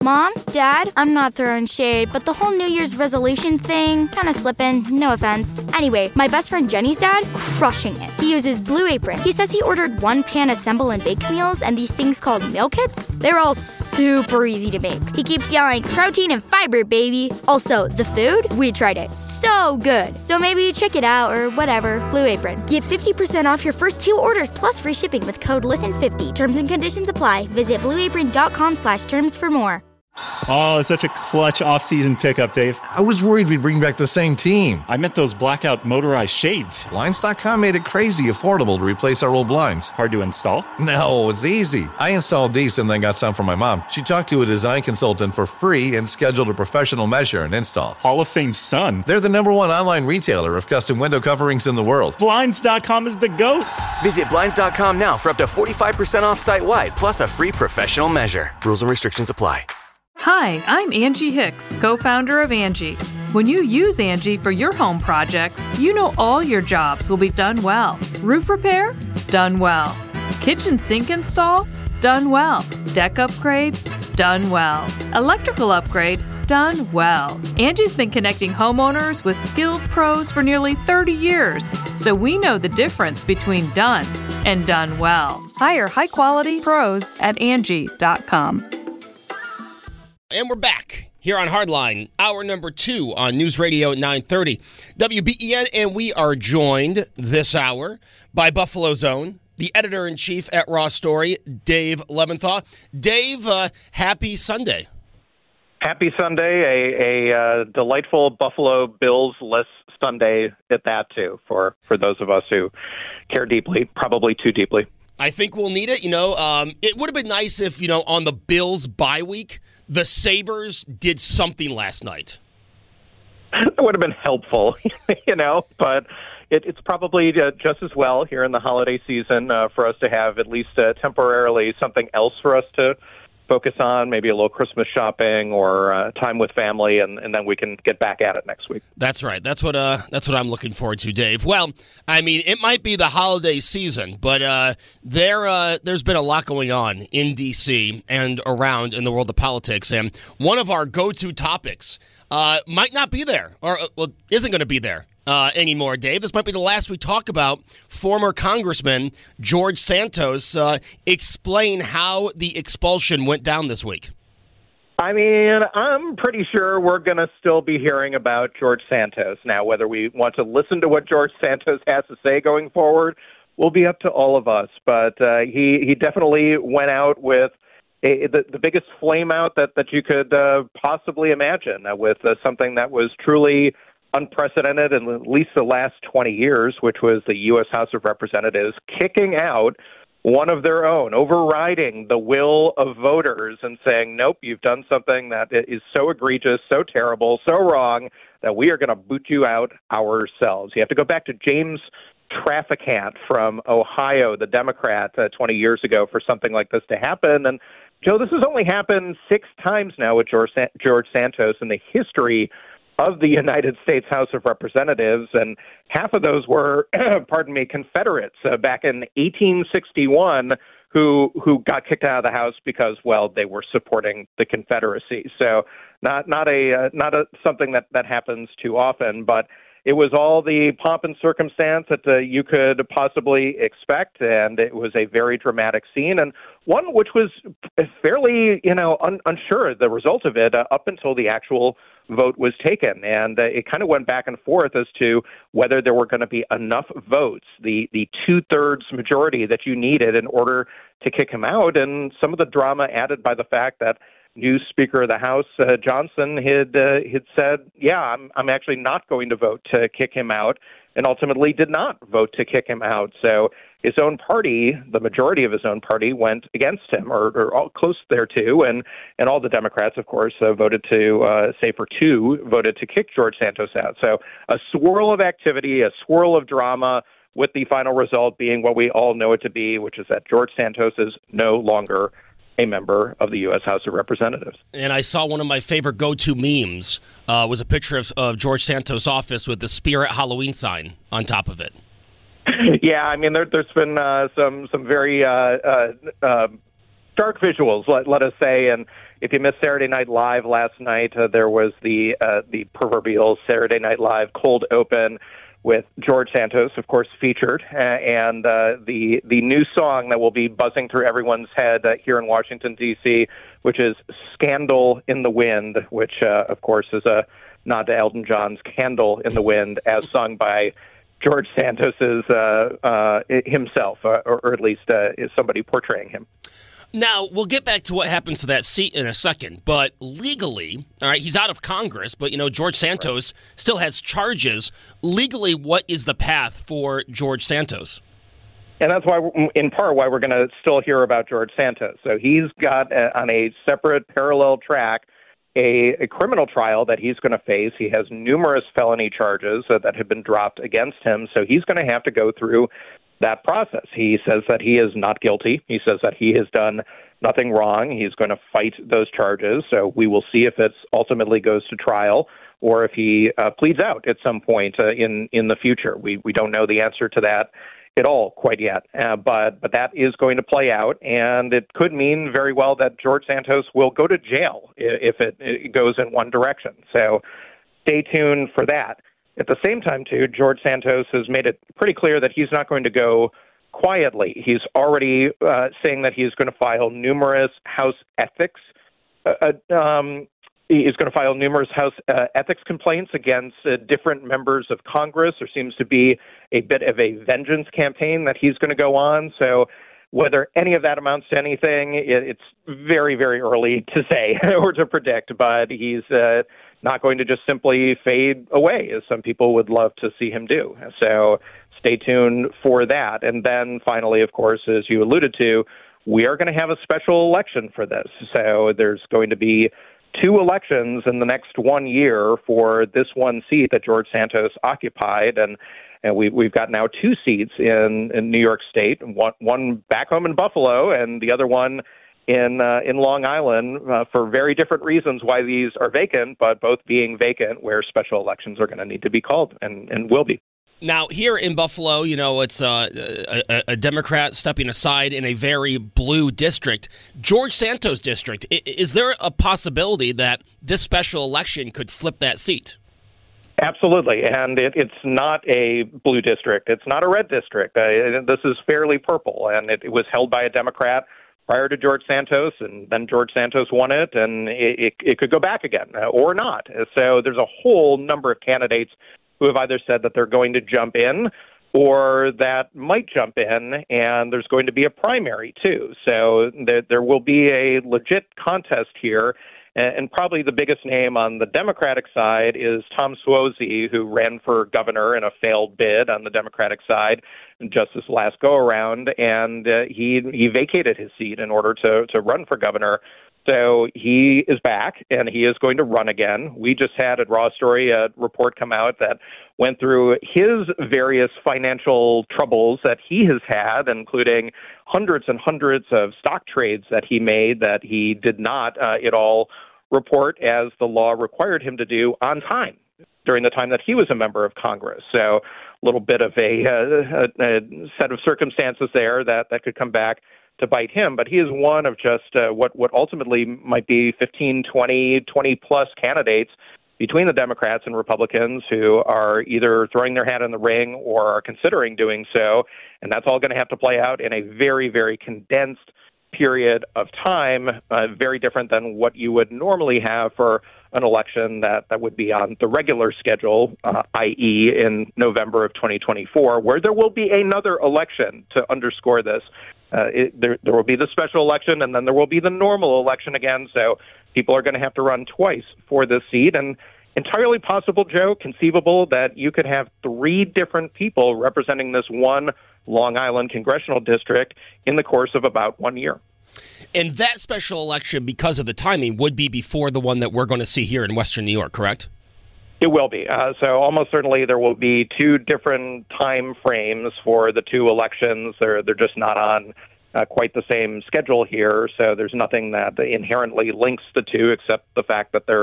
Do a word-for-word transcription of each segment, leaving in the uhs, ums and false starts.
Mom, Dad, I'm not throwing shade, but the whole New Year's resolution thing, kind of slipping, no offense. Anyway, my best friend Jenny's dad, crushing it. He uses Blue Apron. He says he ordered one pan assemble and bake meals and these things called meal kits. They're all super easy to make. He keeps yelling, protein and fiber, baby. Also, the food, we tried it. So good. So maybe check it out or whatever. Blue Apron. Get fifty percent off your first two orders plus free shipping with code listen fifty. Terms and conditions apply. Visit blueapron.com slash terms for more. Oh, it's such a clutch off-season pickup, Dave. I was worried we'd bring back the same team. I meant those blackout motorized shades. Blinds dot com made it crazy affordable to replace our old blinds. Hard to install? No, it's easy. I installed these and then got some for my mom. She talked to a design consultant for free and scheduled a professional measure and install. Hall of Fame son. They're the number one online retailer of custom window coverings in the world. Blinds dot com is the GOAT. Visit Blinds dot com now for up to forty-five percent off site-wide, plus a free professional measure. Rules and restrictions apply. Hi, I'm Angie Hicks, co-founder of Angie. When you use Angie for your home projects, you know all your jobs will be done well. Roof repair? Done well. Kitchen sink install? Done well. Deck upgrades? Done well. Electrical upgrade? Done well. Angie's been connecting homeowners with skilled pros for nearly thirty years, so we know the difference between done and done well. Hire high-quality pros at Angie dot com. And we're back here on Hardline, hour number two on News Radio nine thirty W B E N, and we are joined this hour by Buffalo's Own, the editor-in-chief at Raw Story, Dave Leventhal. Dave, uh, happy Sunday. Happy Sunday, a, a uh, delightful Buffalo Bills-less Sunday at that, too, for, for those of us who care deeply, probably too deeply. I think we'll need it. You know, um, it would have been nice if, you know, on the Bills bye week, the Sabres did something last night. That would have been helpful, you know, but it, it's probably uh, just as well here in the holiday season uh, for us to have at least uh, temporarily something else for us to focus on, maybe a little Christmas shopping or uh, time with family, and, and then we can get back at it next week. That's right. That's what uh, that's what I'm looking forward to, Dave. Well, I mean, it might be the holiday season, but uh, there uh, there's been a lot going on in D C and around in the world of politics, and one of our go-to topics uh, might not be there, or uh, well, isn't going to be there. Uh, anymore, Dave. This might be the last we talk about former Congressman George Santos. Uh, explain how the expulsion went down this week. I mean, I'm pretty sure we're going to still be hearing about George Santos. Now, whether we want to listen to what George Santos has to say going forward will be up to all of us. But uh, he, he definitely went out with a, the, the biggest flame out that, that you could uh, possibly imagine, uh, with uh, something that was truly unprecedented in at least the last twenty years, which was the U S House of Representatives kicking out one of their own, overriding the will of voters and saying, nope, you've done something that is so egregious, so terrible, so wrong that we are going to boot you out ourselves. You have to go back to James Traficant from Ohio, the Democrat, uh, twenty years ago for something like this to happen. And, Joe, this has only happened six times now with George, San- George Santos in the history of the United States House of Representatives, and half of those were, pardon me, Confederates uh, back in eighteen sixty-one who who got kicked out of the House because, well, they were supporting the Confederacy. So not not a uh, not a something that, that happens too often, but it was all the pomp and circumstance that uh, you could possibly expect, and it was a very dramatic scene, and one which was fairly, you know, un- unsure the result of it uh, up until the actual vote was taken. And uh, it kind of went back and forth as to whether there were going to be enough votes, the, the two-thirds majority that you needed in order to kick him out, and some of the drama added by the fact that new Speaker of the House, uh, Johnson, had uh, had said, yeah, I'm I'm actually not going to vote to kick him out, and ultimately did not vote to kick him out. So his own party, the majority of his own party, went against him, or, or all close thereto, and, and all the Democrats, of course, uh, voted to, uh, say for two, voted to kick George Santos out. So a swirl of activity, a swirl of drama, with the final result being what we all know it to be, which is that George Santos is no longer a member of the U S House of Representatives. And I saw one of my favorite go-to memes uh, was a picture of, of George Santos' office with the Spirit Halloween sign on top of it. Yeah, I mean, there, there's been uh, some some very uh, uh, uh, dark visuals, let, let us say, and if you missed Saturday Night Live last night, uh, there was the uh, the proverbial Saturday Night Live cold open with George Santos, of course, featured, uh, and uh, the the new song that will be buzzing through everyone's head uh, here in Washington, D C, which is "Scandal in the Wind," which, uh, of course, is a nod to Elton John's "Candle in the Wind," as sung by George Santos's uh, uh, himself, uh, or, or at least uh, is somebody portraying him. Now, we'll get back to what happens to that seat in a second, but legally, all right, he's out of Congress, but, you know, George Santos still has charges. Legally, what is the path for George Santos? And that's why, in part, why we're going to still hear about George Santos. So he's got, uh, on a separate parallel track, a, a criminal trial that he's going to face. He has numerous felony charges uh, that have been dropped against him, so he's going to have to go through that process. He says that he is not guilty. He says that he has done nothing wrong. He's going to fight those charges. So we will see if it ultimately goes to trial or if he uh, pleads out at some point uh, in in the future. We we don't know the answer to that at all quite yet. Uh, but but that is going to play out, and it could mean very well that George Santos will go to jail if it, it goes in one direction. So stay tuned for that. At the same time, too, George Santos has made it pretty clear that he's not going to go quietly. He's already uh, saying that he's going to file numerous House ethics. Uh, um, he's going to file numerous House uh, ethics complaints against uh, different members of Congress. There seems to be a bit of a vengeance campaign that he's going to go on. So whether any of that amounts to anything, it, it's very, very early to say or to predict. But he's uh, not going to just simply fade away, as some people would love to see him do. So stay tuned for that. And then finally, of course, as you alluded to, we are going to have a special election for this. So there's going to be two elections in the next one year for this one seat that George Santos occupied. And And we, we've got now two seats in, in New York State, one, one back home in Buffalo and the other one in uh, in Long Island uh, for very different reasons why these are vacant, but both being vacant where special elections are going to need to be called and, and will be. Now, here in Buffalo, you know, it's uh, a, a Democrat stepping aside in a very blue district. George Santos district, is there a possibility that this special election could flip that seat? Absolutely, and it, it's not a blue district. It's not a red district. Uh, this is fairly purple, and it, it was held by a Democrat prior to George Santos, and then George Santos won it, and it, it, it could go back again uh, or not. So there's a whole number of candidates who have either said that they're going to jump in or that might jump in, and there's going to be a primary, too. So there, there will be a legit contest here. And probably the biggest name on the Democratic side is Tom Suozzi, who ran for governor in a failed bid on the Democratic side just this last go-around, and uh, he he vacated his seat in order to, to run for governor. So he is back, and he is going to run again. We just had at Raw Story a report come out that went through his various financial troubles that he has had, including hundreds and hundreds of stock trades that he made that he did not uh, at all report as the law required him to do on time during the time that he was a member of Congress. So a little bit of a, uh, a, a set of circumstances there that, that could come back to bite him. But he is one of just uh, what, what ultimately might be fifteen, twenty, twenty-plus candidates between the Democrats and Republicans who are either throwing their hat in the ring or are considering doing so. And that's all going to have to play out in a very, very condensed period of time, uh, very different than what you would normally have for an election that, that would be on the regular schedule, uh, that is in November of twenty twenty-four, where there will be another election to underscore this. Uh, it, there, there will be the special election, and then there will be the normal election again, so people are going to have to run twice for this seat, and entirely possible, Joe, conceivable that you could have three different people representing this one Long Island congressional district in the course of about one year. And that special election, because of the timing, would be before the one that we're going to see here in Western New York, correct? It will be. Uh, so almost certainly there will be two different time frames for the two elections. They're, they're just not on uh, quite the same schedule here, so there's nothing that inherently links the two except the fact that they're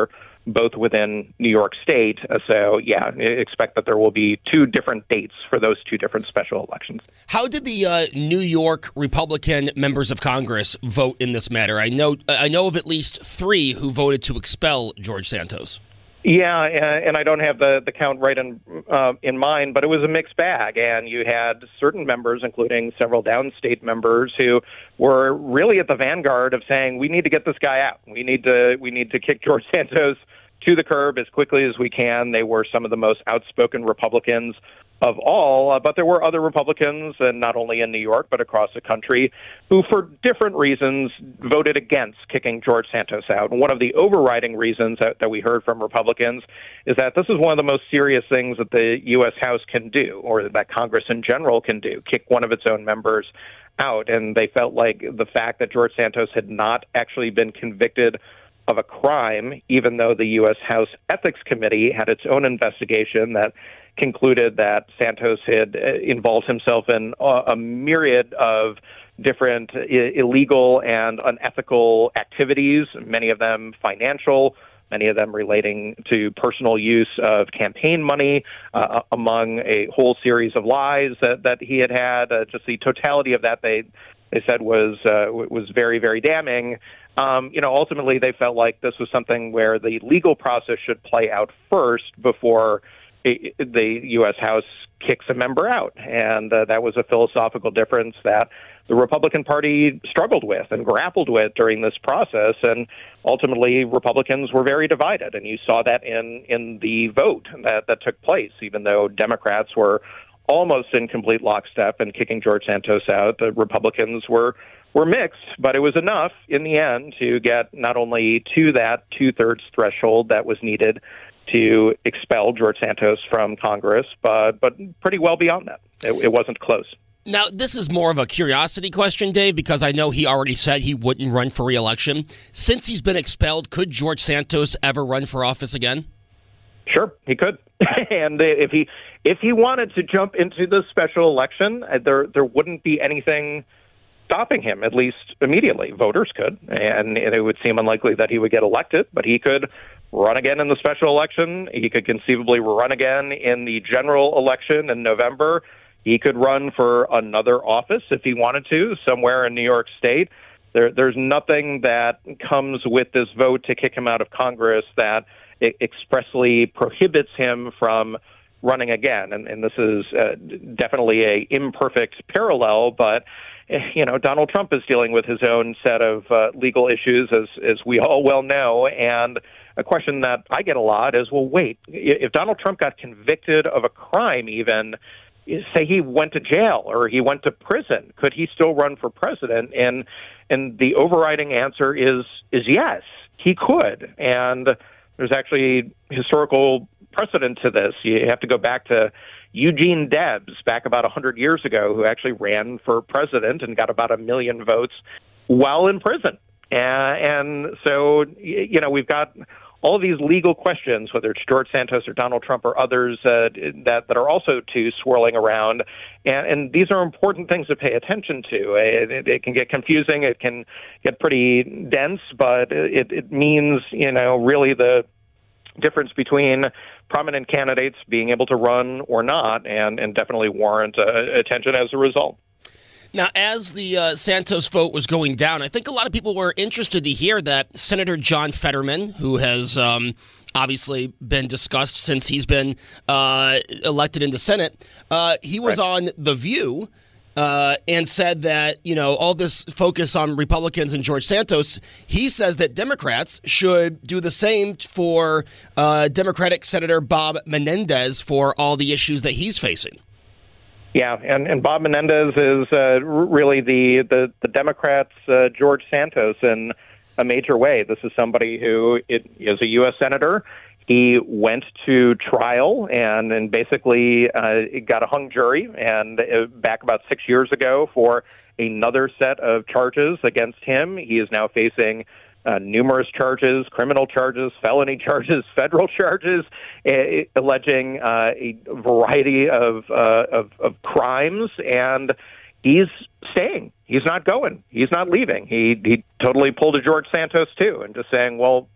both within New York State. Uh, So, yeah, expect that there will be two different dates for those two different special elections. How did the uh, New York Republican members of Congress vote in this matter? I know I know of at least three who voted to expel George Santos. Yeah, and I don't have the, the count right in uh, in mind, but it was a mixed bag, and you had certain members, including several downstate members, who were really at the vanguard of saying, "We need to get this guy out. We need to we need to kick George Santos to the curb as quickly as we can." They were some of the most outspoken Republicans of all, uh, but there were other Republicans, and not only in New York, but across the country, who for different reasons voted against kicking George Santos out. And one of the overriding reasons that, that we heard from Republicans is that this is one of the most serious things that the U S House can do, or that Congress in general can do, kick one of its own members out. And they felt like the fact that George Santos had not actually been convicted of a crime, even though the U S House Ethics Committee had its own investigation that concluded that Santos had involved himself in a, a myriad of different I- illegal and unethical activities, many of them financial, many of them relating to personal use of campaign money, uh, among a whole series of lies that, that he had had. Uh, just the totality of that, they they said, was uh, was very, very damning. Um, you know, ultimately, they felt like this was something where the legal process should play out first before it, the U S House kicks a member out. And uh, that was a philosophical difference that the Republican Party struggled with and grappled with during this process. And ultimately, Republicans were very divided. And you saw that in, in the vote that, that took place, even though Democrats were almost in complete lockstep in kicking George Santos out. The Republicans were were mixed, but it was enough in the end to get not only to that two-thirds threshold that was needed to expel George Santos from Congress, but but pretty well beyond that. It, it wasn't close. Now, this is more of a curiosity question, Dave, because I know he already said he wouldn't run for re-election. Since he's been expelled, could George Santos ever run for office again? Sure, he could. And if he if he wanted to jump into the special election, there there wouldn't be anything stopping him, at least immediately. Voters could, and it would seem unlikely that he would get elected, but he could run again in the special election. He could conceivably run again in the general election in November. He could run for another office if he wanted to, somewhere in New York State. There, there's nothing that comes with this vote to kick him out of Congress that it expressly prohibits him from running again. And, and this is uh, definitely a imperfect parallel, but you know, Donald Trump is dealing with his own set of uh, legal issues, as as we all well know. And a question that I get a lot is, well, wait, if Donald Trump got convicted of a crime, even say he went to jail or he went to prison, could he still run for president? And and the overriding answer is is yes, he could. And there's actually historical precedent to this. You have to go back to Eugene Debs back about one hundred years ago, who actually ran for president and got about a million votes while in prison. Uh, and so, you know, we've got all of these legal questions, whether it's George Santos or Donald Trump or others uh, that, that are also too swirling around. And, and these are important things to pay attention to. It, it, it can get confusing. It can get pretty dense, but it, it means, you know, really the difference between prominent candidates being able to run or not, and, and definitely warrant uh, attention as a result. Now, as the uh, Santos vote was going down, I think a lot of people were interested to hear that Senator John Fetterman, who has um, obviously been discussed since he's been uh, elected into Senate, uh, he was right. on The View uh, and said that, you know, all this focus on Republicans and George Santos, he says that Democrats should do the same for uh, Democratic Senator Bob Menendez for all the issues that he's facing. Yeah, and, and Bob Menendez is uh, really the, the, the Democrats' uh, George Santos in a major way. This is somebody who it, is a U S senator. He went to trial and, and basically uh, got a hung jury and uh, back about six years ago for another set of charges against him. He is now facing Uh, numerous charges, criminal charges, felony charges, federal charges, uh, alleging uh, a variety of, uh, of of crimes, and he's staying. He's not going. He's not leaving. He he totally pulled a George Santos too, and just saying, well, no,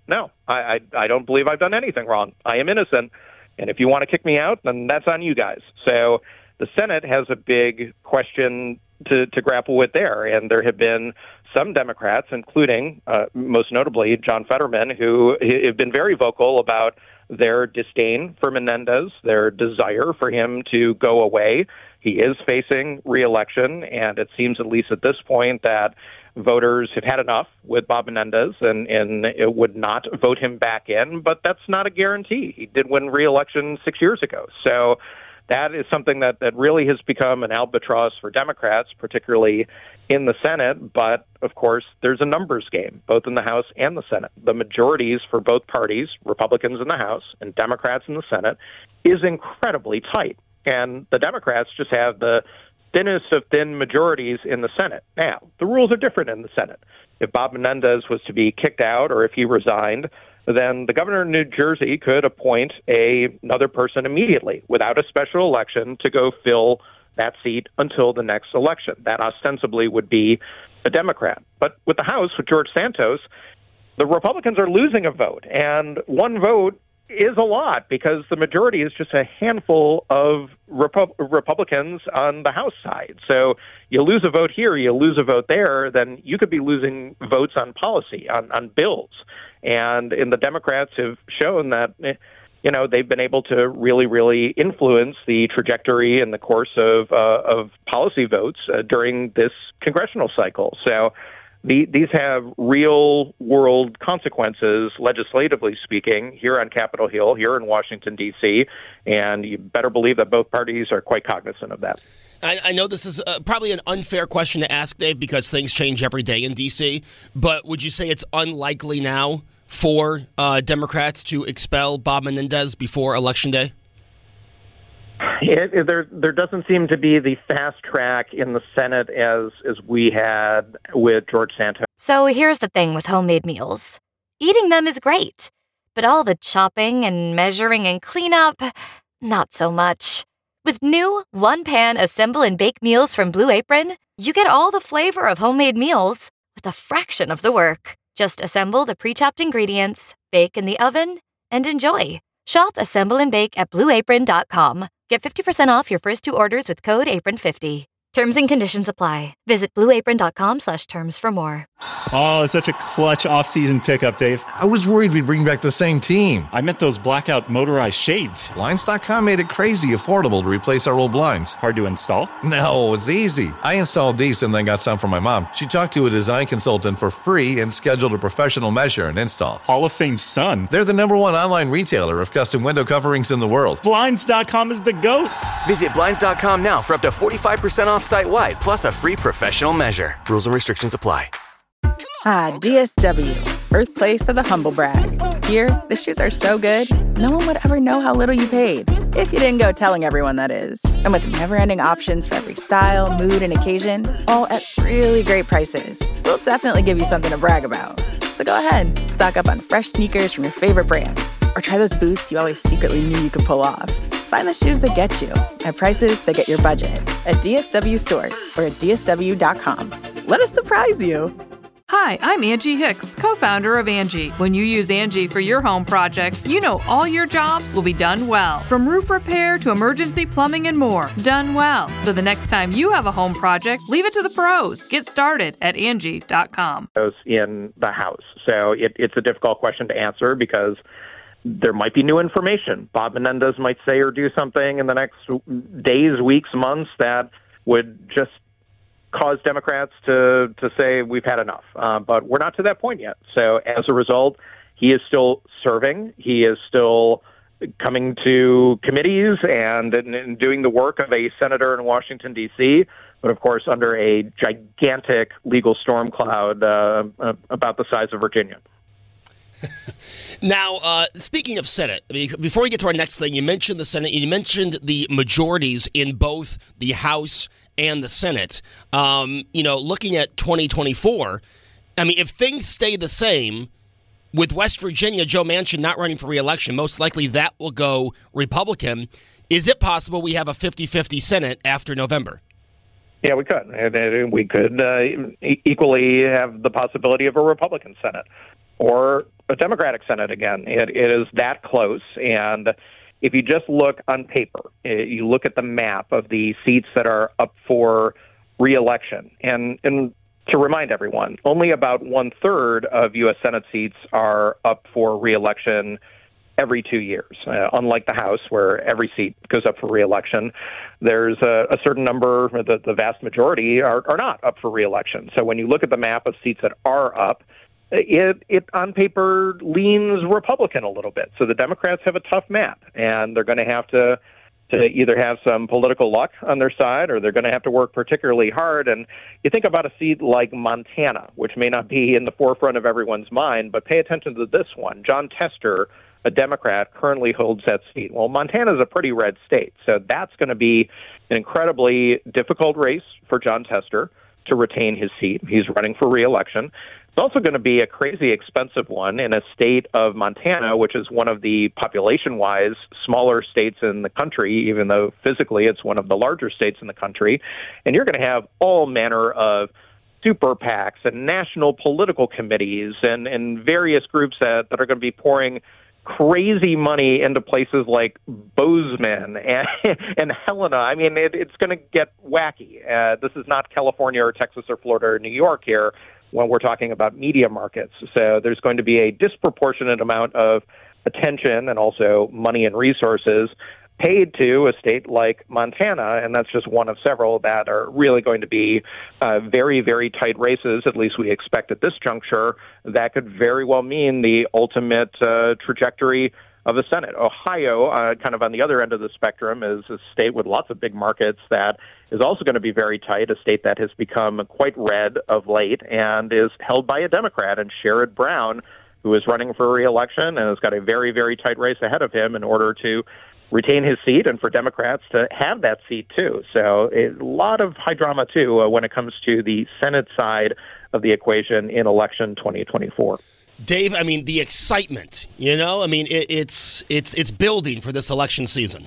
I, I, I don't believe I've done anything wrong. I am innocent. And if you want to kick me out, then that's on you guys. So the Senate has a big question to, to grapple with there. And there have been some Democrats, including, uh, most notably, John Fetterman, who have been very vocal about their disdain for Menendez, their desire for him to go away. He is facing re-election, and it seems, at least at this point, that voters have had enough with Bob Menendez and, and it would not vote him back in, but that's not a guarantee. He did win re-election six years ago. So that is something that, that really has become an albatross for Democrats, particularly in the Senate. But, of course, there's a numbers game, both in the House and the Senate. The majorities for both parties, Republicans in the House and Democrats in the Senate, is incredibly tight. And the Democrats just have the thinnest of thin majorities in the Senate. Now, the rules are different in the Senate. If Bob Menendez was to be kicked out or if he resigned, then the governor of New Jersey could appoint a, another person immediately without a special election to go fill that seat until the next election. That ostensibly would be a Democrat. But with the House, with George Santos, the Republicans are losing a vote, and one vote is a lot because the majority is just a handful of Repu- Republicans on the House side. So you lose a vote here, you lose a vote there, then you could be losing votes on policy, on, on bills. And, and the Democrats have shown that, you know, they've been able to really, really influence the trajectory and the course of, uh, of policy votes uh, during this congressional cycle. So The, these have real-world consequences, legislatively speaking, here on Capitol Hill, here in Washington, D C, and you better believe that both parties are quite cognizant of that. I, I know this is uh, probably an unfair question to ask, Dave, because things change every day in D C, but would you say it's unlikely now for uh, Democrats to expel Bob Menendez before Election Day? It, it, there, there doesn't seem to be the fast track in the Senate as as we had with George Santos. So here's the thing with homemade meals. Eating them is great, but all the chopping and measuring and cleanup, not so much. With new one-pan assemble and bake meals from Blue Apron, you get all the flavor of homemade meals with a fraction of the work. Just assemble the pre-chopped ingredients, bake in the oven, and enjoy. Shop Assemble and Bake at blue apron dot com. Get fifty percent off your first two orders with code apron fifty. Terms and conditions apply. Visit blue apron dot com slash terms for more. Oh, it's such a clutch off-season pickup, Dave. I was worried we'd bring back the same team. I meant those blackout motorized shades. Blinds dot com made it crazy affordable to replace our old blinds. Hard to install? No, it's easy. I installed these and then got some from my mom. She talked to a design consultant for free and scheduled a professional measure and install. Hall of Fame son. They're the number one online retailer of custom window coverings in the world. Blinds dot com is the GOAT. Visit Blinds dot com now for up to forty-five percent off site-wide, plus a free professional measure. Rules and restrictions apply. Ah, D S W, birthplace of the humble brag. Here, the shoes are so good, no one would ever know how little you paid. If you didn't go telling everyone, that is. And with never-ending options for every style, mood, and occasion, all at really great prices, we'll definitely give you something to brag about. So go ahead, stock up on fresh sneakers from your favorite brands, or try those boots you always secretly knew you could pull off. Find the shoes that get you at prices that get your budget at D S W stores or at D S W dot com. Let us surprise you. Hi, I'm Angie Hicks, co-founder of Angie. When you use Angie for your home projects, you know all your jobs will be done well. From roof repair to emergency plumbing and more, done well. So the next time you have a home project, leave it to the pros. Get started at Angie dot com. In the House. So it, it's a difficult question to answer because there might be new information. Bob Menendez might say or do something in the next days, weeks, months that would just cause Democrats to, to say we've had enough. Uh, but we're not to that point yet. So as a result, he is still serving. He is still coming to committees and, and, and doing the work of a senator in Washington, D C, but of course under a gigantic legal storm cloud uh, uh, about the size of Virginia. Now, uh, speaking of Senate, before we get to our next thing, you mentioned the Senate, you mentioned the majorities in both the House and the Senate. Um, you know, looking at twenty twenty-four, I mean, if things stay the same, with West Virginia, Joe Manchin not running for re-election, most likely that will go Republican. Is it possible we have a fifty-fifty Senate after November? Yeah, we could. We could uh, equally have the possibility of a Republican Senate. or a Democratic Senate again. It, it is that close. And if you just look on paper, you look at the map of the seats that are up for re-election, and, and to remind everyone, only about one-third of U S Senate seats are up for re-election every two years. Uh, unlike the House, where every seat goes up for re-election, there's a, a certain number, the, the vast majority, are, are not up for re-election. So when you look at the map of seats that are up, it, it on paper leans Republican a little bit. So the Democrats have a tough map, and they're going to have to to either have some political luck on their side, or they're going to have to work particularly hard. And you think about a seat like Montana, which may not be in the forefront of everyone's mind, but pay attention to this one. Jon Tester, a Democrat, currently holds that seat. Well, Montana is a pretty red state, so that's going to be an incredibly difficult race for Jon Tester to retain his seat. He's running for re-election. It's also going to be a crazy expensive one in a state of Montana, which is one of the population-wise smaller states in the country, even though physically it's one of the larger states in the country. And you're going to have all manner of super PACs and national political committees and, and various groups that, that are going to be pouring crazy money into places like Bozeman and, and Helena. I mean, it, it's going to get wacky. Uh, this is not California or Texas or Florida or New York here when we're talking about media markets. So there's going to be a disproportionate amount of attention and also money and resources paid to a state like Montana, and that's just one of several that are really going to be uh, very, very tight races, at least we expect at this juncture. That could very well mean the ultimate uh, trajectory of the Senate. Ohio, uh, kind of on the other end of the spectrum, is a state with lots of big markets that is also going to be very tight, a state that has become quite red of late and is held by a Democrat, and Sherrod Brown, who is running for re-election and has got a very, very tight race ahead of him in order to retain his seat and for Democrats to have that seat, too. So a lot of high drama, too, uh, when it comes to the Senate side of the equation in election twenty twenty-four. Dave, I mean, the excitement, you know, I mean, it, it's it's it's building for this election season.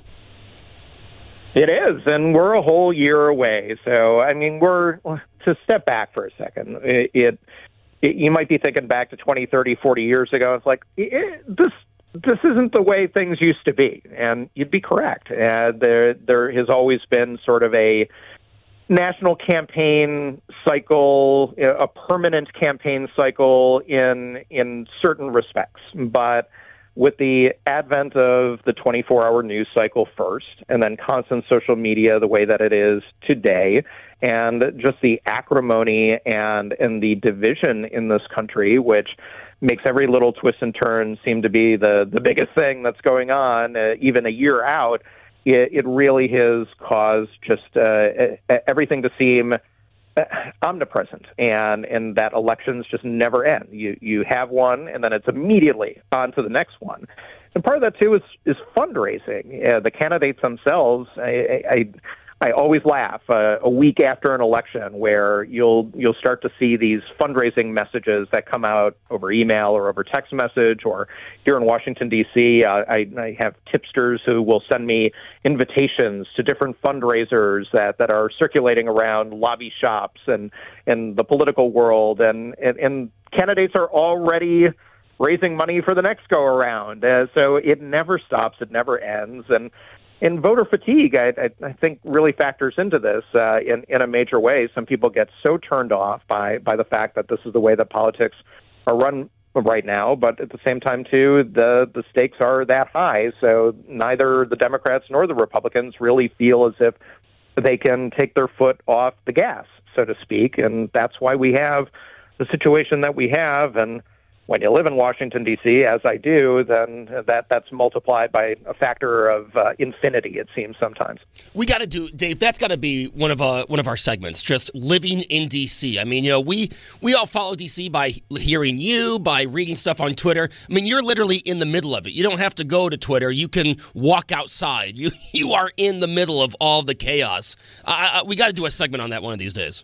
It is, and we're a whole year away. So, I mean, we're, to step back for a second, it, it, it you might be thinking back to twenty, thirty, forty years ago. It's like, it, this this isn't the way things used to be, and you'd be correct. Uh, there, there has always been sort of a national campaign cycle, a permanent campaign cycle in in certain respects. But with the advent of the twenty-four hour news cycle first, and then constant social media the way that it is today, and just the acrimony and, and the division in this country, which makes every little twist and turn seem to be the, the biggest thing that's going on, uh, even a year out, It, it really has caused just uh, everything to seem omnipresent, and, and that elections just never end. You you have one, and then it's immediately on to the next one. And part of that, too, is, is fundraising. Uh, the candidates themselves, I, I, I always laugh uh, a week after an election where you'll you'll start to see these fundraising messages that come out over email or over text message, or here in Washington, D C, uh, I, I have tipsters who will send me invitations to different fundraisers that, that are circulating around lobby shops and, and the political world, and, and, and candidates are already raising money for the next go-around. Uh, so it never stops, it never ends, and And voter fatigue, I, I, I think, really factors into this uh, in, in a major way. Some people get so turned off by, by the fact that this is the way that politics are run right now. But at the same time, too, the, the stakes are that high. So neither the Democrats nor the Republicans really feel as if they can take their foot off the gas, so to speak. And that's why we have the situation that we have. And when you live in Washington, D C, as I do, then that that's multiplied by a factor of uh, infinity, it seems sometimes. We got to do, Dave, that's got to be one of uh, one of our segments, just living in D C. I mean, you know, we, we all follow D C by hearing you, by reading stuff on Twitter. I mean, you're literally in the middle of it. You don't have to go to Twitter. You can walk outside. You, you are in the middle of all the chaos. Uh, we got to do a segment on that one of these days.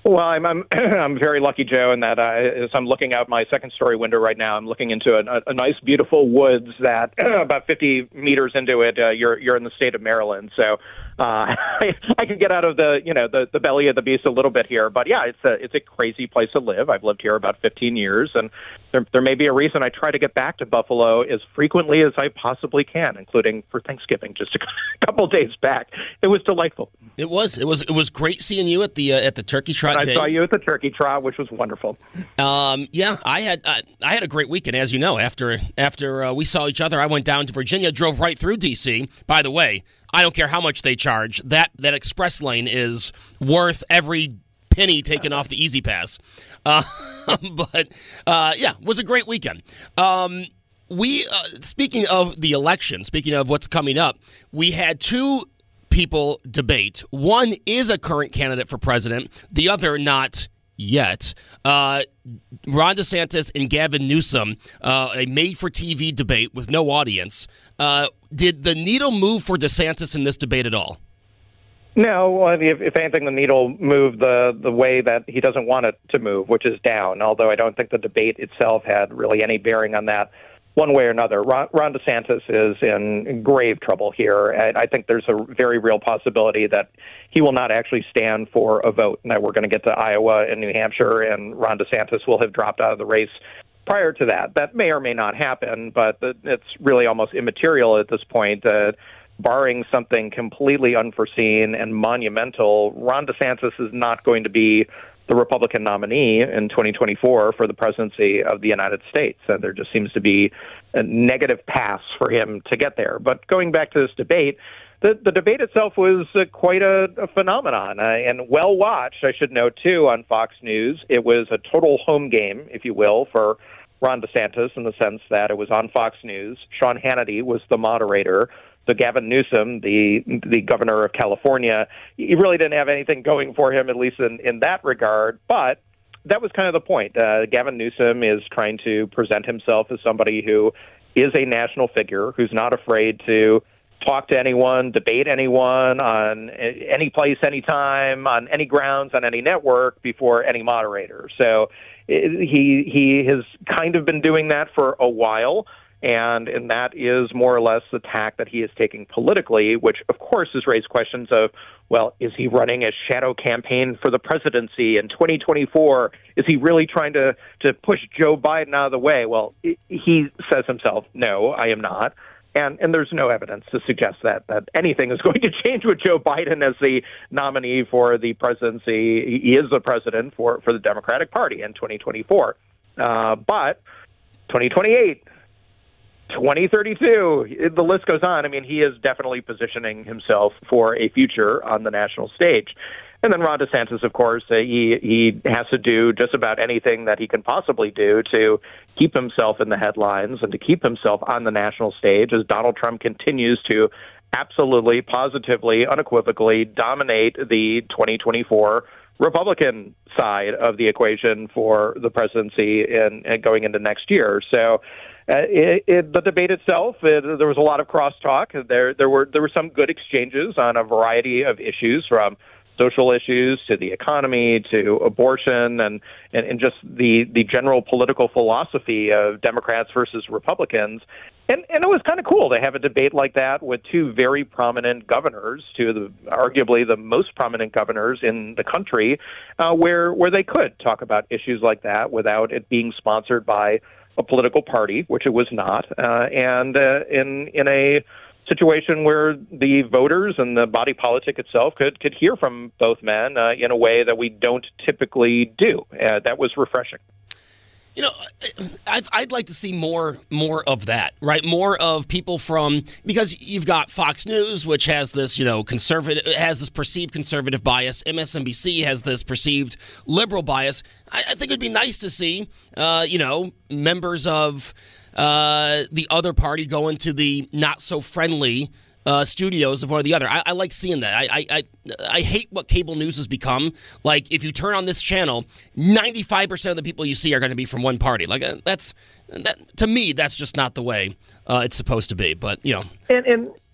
Well, I'm I'm, I'm very lucky, Joe, in that uh, as I'm looking out my second story window right now, I'm looking into a, a nice, beautiful woods that uh, about fifty meters into it, uh, you're you're in the state of Maryland. So uh, I, I can get out of the you know the, the belly of the beast a little bit here. But yeah, it's a it's a crazy place to live. I've lived here about fifteen years, and there there may be a reason I try to get back to Buffalo as frequently as I possibly can, including for Thanksgiving just a couple days back. It was delightful. It was. It was. It was great seeing you at the uh, at the Turkey Trot. I Day. saw you at the Turkey Trot, which was wonderful. Um, yeah, I had uh, I had a great weekend, as you know. After after uh, we saw each other, I went down to Virginia, drove right through D C. By the way, I don't care how much they charge. That that express lane is worth every penny taken off the Easy Pass. Uh, but uh, yeah, it was a great weekend. Um, we uh, speaking of the election, speaking of what's coming up, we had two people debate. One is a current candidate for president, the other not yet. Uh, Ron DeSantis and Gavin Newsom, uh, a made-for-T V debate with no audience. Uh, did the needle move for DeSantis in this debate at all? No, if, if anything, the needle moved the, the way that he doesn't want it to move, which is down, although I don't think the debate itself had really any bearing on that one way or another. Ron, Ron DeSantis is in grave trouble here. I, I think there's a very real possibility that he will not actually stand for a vote. Now, we're going to get to Iowa and New Hampshire, and Ron DeSantis will have dropped out of the race prior to that. That may or may not happen, but it's really almost immaterial at this point. Uh, barring something completely unforeseen and monumental, Ron DeSantis is not going to be the Republican nominee in twenty twenty-four for the presidency of the United States. And there just seems to be a negative pass for him to get there. But going back to this debate, the, the debate itself was uh, quite a, a phenomenon, uh, and well-watched, I should note, too, on Fox News. It was a total home game, if you will, for Ron DeSantis in the sense that it was on Fox News. Sean Hannity was the moderator. So Gavin Newsom, the the governor of California, he really didn't have anything going for him, at least in, in that regard. But that was kind of the point. Uh, Gavin Newsom is trying to present himself as somebody who is a national figure, who's not afraid to talk to anyone, debate anyone on any place, anytime, on any grounds, on any network, before any moderator. So he he has kind of been doing that for a while. And and that is more or less the tack that he is taking politically, which, of course, has raised questions of, well, is he running a shadow campaign for the presidency in twenty twenty-four? Is he really trying to, to push Joe Biden out of the way? Well, he says himself, no, I am not. And and there's no evidence to suggest that, that anything is going to change with Joe Biden as the nominee for the presidency. He is the president for, for the Democratic Party in twenty twenty-four. Uh, but twenty twenty-eight... twenty thirty-two, the list goes on. I mean, he is definitely positioning himself for a future on the national stage. And then Ron DeSantis, of course, uh, he he has to do just about anything that he can possibly do to keep himself in the headlines and to keep himself on the national stage as Donald Trump continues to absolutely, positively, unequivocally dominate the twenty twenty-four Republican side of the equation for the presidency and going into next year. So uh, it, it, the debate itself, it, there was a lot of crosstalk. There, there were there were some good exchanges on a variety of issues, from social issues to the economy to abortion and, and, and just the, the general political philosophy of Democrats versus Republicans. And, and it was kind of cool to have a debate like that with two very prominent governors, two of the arguably the most prominent governors in the country, uh, where where they could talk about issues like that without it being sponsored by a political party, which it was not, uh, and uh, in in a situation where the voters and the body politic itself could could hear from both men uh, in a way that we don't typically do. Uh, that was refreshing. You know, I'd, I'd like to see more more of that, right? More of people from, because you've got Fox News, which has this, you know, conservative, has this perceived conservative bias. M S N B C has this perceived liberal bias. I, I think it'd be nice to see, uh, you know, members of uh, the other party go into the not so friendly Uh, studios of one or the other. I, I like seeing that. I, I I I hate what cable news has become. Like, if you turn on this channel, ninety-five percent of the people you see are going to be from one party. Like, uh, that's that to me, that's just not the way uh, it's supposed to be. But you know, and, and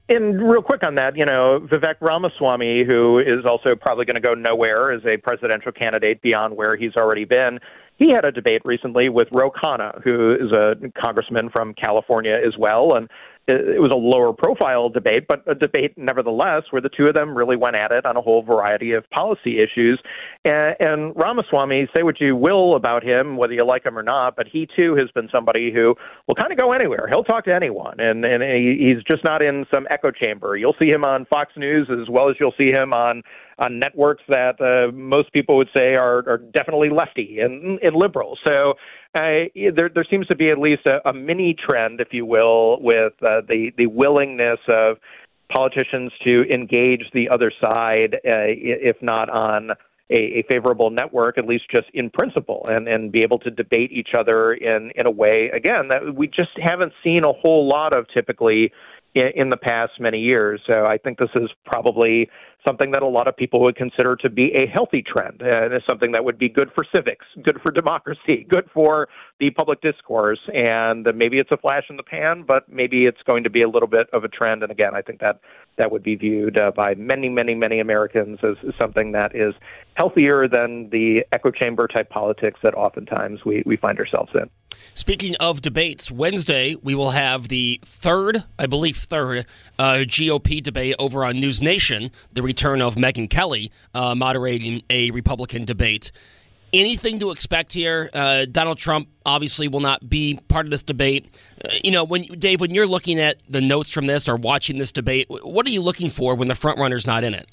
And real quick on that, you know, Vivek Ramaswamy, who is also probably going to go nowhere as a presidential candidate beyond where he's already been, he had a debate recently with Ro Khanna, who is a congressman from California as well, and it was a lower profile debate, but a debate nevertheless where the two of them really went at it on a whole variety of policy issues. And, and Ramaswamy, say what you will about him, whether you like him or not, but he too has been somebody who will kind of go anywhere. He'll talk to anyone, and, and he, he's just not in some echo chamber. You'll see him on Fox News as well as you'll see him on on networks that uh, most people would say are, are definitely lefty and, and liberal. So uh, there, there seems to be at least a, a mini trend, if you will, with uh, the, the willingness of politicians to engage the other side, uh, if not on a, a favorable network, at least just in principle, and, and be able to debate each other in, in a way, again, that we just haven't seen a whole lot of typically in, in the past many years. So I think this is probably something that a lot of people would consider to be a healthy trend, and it's something that would be good for civics, good for democracy, good for the public discourse. And maybe it's a flash in the pan, but maybe it's going to be a little bit of a trend. And again, I think that that would be viewed uh, by many, many, many Americans as, as something that is healthier than the echo chamber type politics that oftentimes we, we find ourselves in. Speaking of debates, Wednesday we will have the third, I believe third, uh, G O P debate over on News Nation, the return of Megyn Kelly uh, moderating a Republican debate. Anything to expect here? Uh, Donald Trump obviously will not be part of this debate. Uh, you know, when Dave, when you're looking at the notes from this or watching this debate, what are you looking for when the front runner's not in it?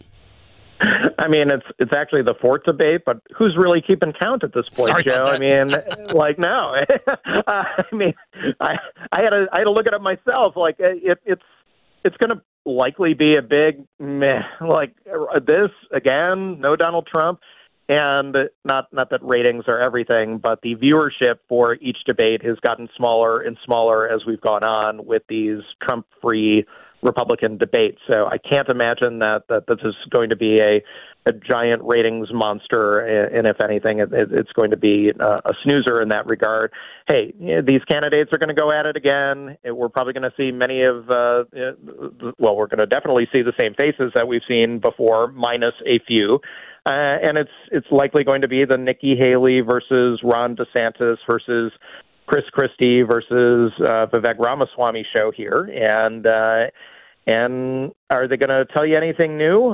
I mean, it's it's actually the fourth debate, but who's really keeping count at this point, Sorry Joe? I mean, like, no. I mean, I I had to I had to look it up myself. Like, it, it's it's going to likely be a big meh. Like this again, no Donald Trump, and not not that ratings are everything, but the viewership for each debate has gotten smaller and smaller as we've gone on with these Trump-free Republican debate. So I can't imagine that, that this is going to be a, a giant ratings monster, and if anything, it, it's going to be a, a snoozer in that regard. Hey, these candidates are going to go at it again. We're probably going to see many of, uh, well, we're going to definitely see the same faces that we've seen before, minus a few. Uh, and it's it's likely going to be the Nikki Haley versus Ron DeSantis versus Chris Christie versus uh, Vivek Ramaswamy show here. And uh, and are they going to tell you anything new?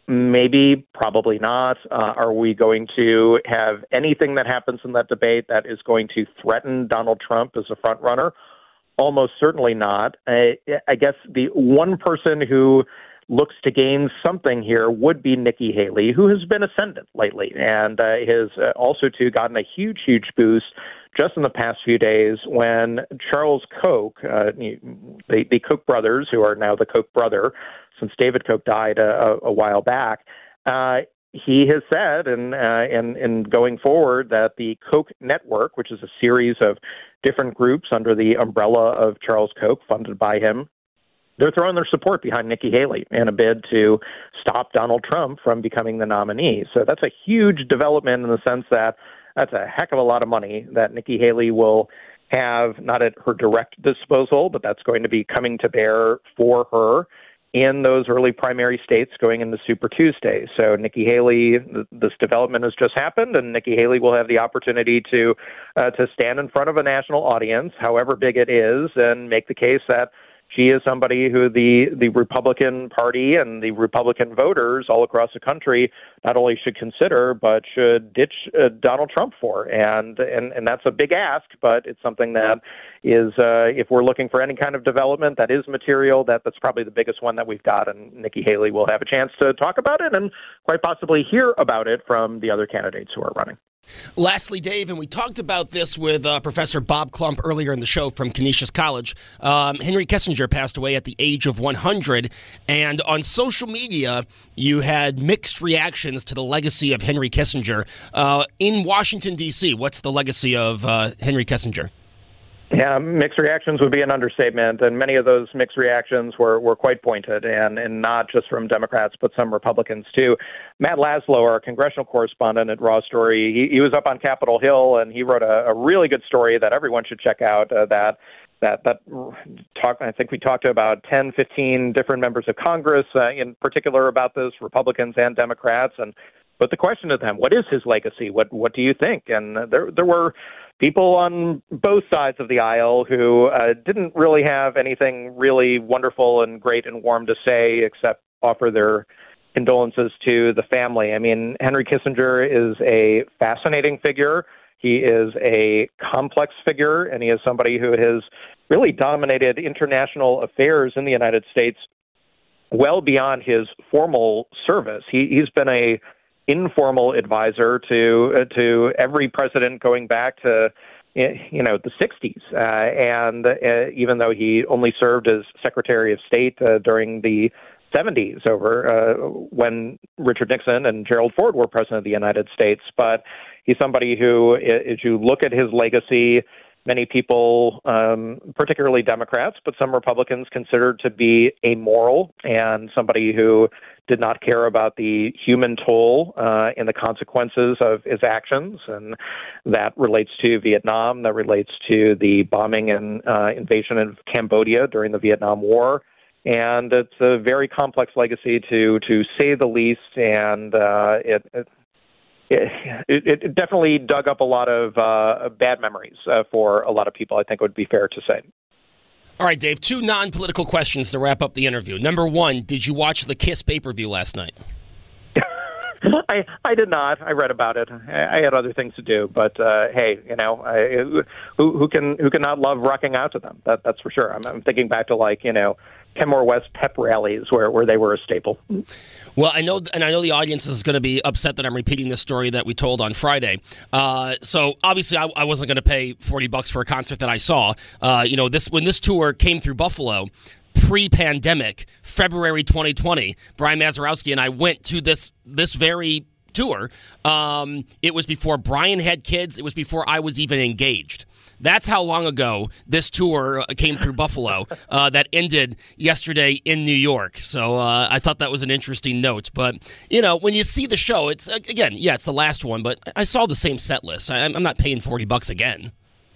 Maybe, probably not. Uh, are we going to have anything that happens in that debate that is going to threaten Donald Trump as a front runner? Almost certainly not. I, I guess the one person who looks to gain something here would be Nikki Haley, who has been ascendant lately and uh, has uh, also, too, gotten a huge, huge boost just in the past few days when Charles Koch, uh, the, the Koch brothers, who are now the Koch brother, since David Koch died a, a while back, uh, he has said, and uh, in, in going forward, that the Koch Network, which is a series of different groups under the umbrella of Charles Koch, funded by him, they're throwing their support behind Nikki Haley in a bid to stop Donald Trump from becoming the nominee. So that's a huge development in the sense that that's a heck of a lot of money that Nikki Haley will have, not at her direct disposal, but that's going to be coming to bear for her in those early primary states going into Super Tuesday. So Nikki Haley, this development has just happened, and Nikki Haley will have the opportunity to uh, to stand in front of a national audience, however big it is, and make the case that she is somebody who the, the Republican Party and the Republican voters all across the country not only should consider, but should ditch uh, Donald Trump for. And, and and that's a big ask, but it's something that is, uh, if we're looking for any kind of development that is material, that, that's probably the biggest one that we've got. And Nikki Haley will have a chance to talk about it and quite possibly hear about it from the other candidates who are running. Lastly, Dave, and we talked about this with uh, Professor Bob Klump earlier in the show from Canisius College. Um, Henry Kissinger passed away at the age of one hundred, and on social media, you had mixed reactions to the legacy of Henry Kissinger. Uh, in Washington, D C, what's the legacy of uh, Henry Kissinger? Yeah, mixed reactions would be an understatement, and many of those mixed reactions were, were quite pointed, and, and not just from Democrats, but some Republicans, too. Matt Laszlo, our congressional correspondent at Raw Story, he, he was up on Capitol Hill, and he wrote a, a really good story that everyone should check out, uh, that that that talk. I think we talked to about ten, fifteen different members of Congress, uh, in particular, about this, Republicans and Democrats, and put the question to them: what is his legacy? What what do you think? And there there were people on both sides of the aisle who uh, didn't really have anything really wonderful and great and warm to say, except offer their condolences to the family. I mean, Henry Kissinger is a fascinating figure. He is a complex figure, and he is somebody who has really dominated international affairs in the United States well beyond his formal service. He, he's been a informal advisor to uh, to every president going back to you know the sixties, uh, and uh, even though he only served as Secretary of State uh, during the seventies, over uh, when Richard Nixon and Gerald Ford were president of the United States, but he's somebody who, as you look at his legacy, many people, um, particularly Democrats, but some Republicans, considered to be amoral, and somebody who did not care about the human toll uh, and the consequences of his actions. And that relates to Vietnam, that relates to the bombing and uh, invasion of Cambodia during the Vietnam War. And it's a very complex legacy, to to say the least, and uh, it, it It, it definitely dug up a lot of uh, bad memories uh, for a lot of people, I think would be fair to say. All right, Dave, two non-political questions to wrap up the interview. Number one, did you watch the KISS pay-per-view last night? I I did not. I read about it. I, I had other things to do, but uh, hey, you know, I, who who can who can not love rocking out to them? That that's for sure. I'm, I'm thinking back to, like, you know, Kenmore West pep rallies where, where they were a staple. Well, I know, and I know the audience is going to be upset that I'm repeating the story that we told on Friday. Uh, so obviously, I, I wasn't going to pay forty bucks for a concert that I saw. Uh, you know, this when this tour came through Buffalo, pre-pandemic, February twenty twenty, Brian Mazurowski and I went to this this very tour. Um, it was before Brian had kids. It was before I was even engaged. That's how long ago this tour came through Buffalo uh, that ended yesterday in New York. So uh, I thought that was an interesting note. But, you know, when you see the show, it's, again, yeah, it's the last one, but I saw the same set list. I, I'm not paying forty bucks again.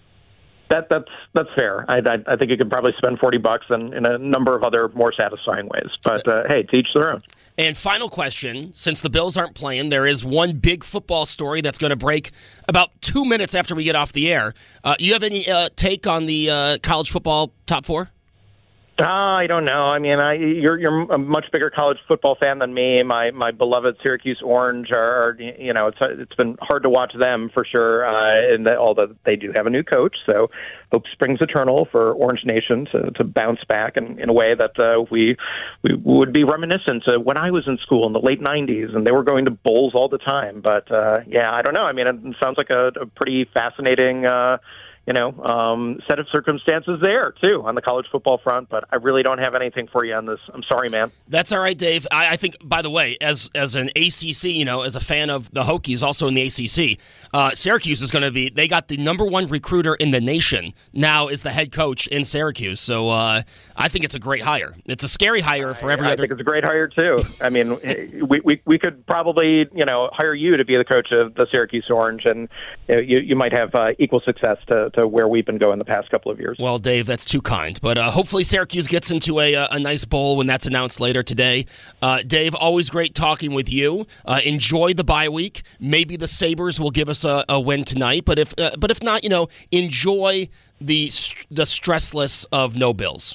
That that's that's fair. I, I I think you could probably spend forty bucks in, in a number of other more satisfying ways. But uh, hey, to each their own. And final question: since the Bills aren't playing, there is one big football story that's going to break about two minutes after we get off the air. Uh, you have any uh, take on the uh, college football top four? Uh, I don't know. I mean, I, you're you're a much bigger college football fan than me. My my beloved Syracuse Orange are, you know, it's it's been hard to watch them for sure. Uh, and that, although they do have a new coach, so hope springs eternal for Orange Nation to, to bounce back in, in a way that uh, we we would be reminiscent to when I was in school in the late nineties, and they were going to bowls all the time. But uh, yeah, I don't know. I mean, it sounds like a, a pretty fascinating. Uh, You know, um, set of circumstances there, too, on the college football front. But I really don't have anything for you on this. I'm sorry, man. That's all right, Dave. I, I think, by the way, as as an A C C, you know, as a fan of the Hokies, also in the A C C, uh, Syracuse is going to be, they got the number one recruiter in the nation now is the head coach in Syracuse. So uh, I think it's a great hire. It's a scary hire for every I, I other. I think it's a great hire, too. I mean, we, we we could probably, you know, hire you to be the coach of the Syracuse Orange, and you know, you, you might have uh, equal success to, to where we've been going the past couple of years. Well, Dave, that's too kind. But uh, hopefully Syracuse gets into a, a nice bowl when that's announced later today. Uh, Dave, always great talking with you. Uh, enjoy the bye week. Maybe the Sabres will give us a, a win tonight. But if uh, but if not, you know, enjoy the the stressless of no Bills.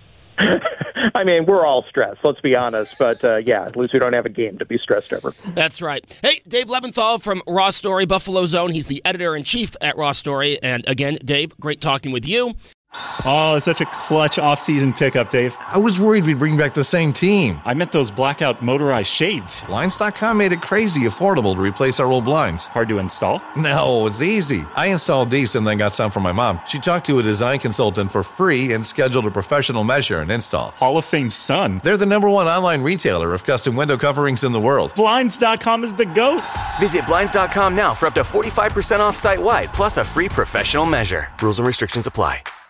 I mean, we're all stressed, let's be honest. But, uh, yeah, at least we don't have a game to be stressed over. That's right. Hey, Dave Leventhal from Raw Story, Buffalo Zone. He's the editor-in-chief at Raw Story. And, again, Dave, great talking with you. Oh, it's such a clutch off-season pickup, Dave. I was worried we'd bring back the same team. I meant those blackout motorized shades. Blinds dot com made it crazy affordable to replace our old blinds. Hard to install? No, it's easy. I installed these and then got some from my mom. She talked to a design consultant for free and scheduled a professional measure and install. Hall of Fame son. They're the number one online retailer of custom window coverings in the world. Blinds dot com is the GOAT. Visit Blinds dot com now for up to forty-five percent off site-wide, plus a free professional measure. Rules and restrictions apply.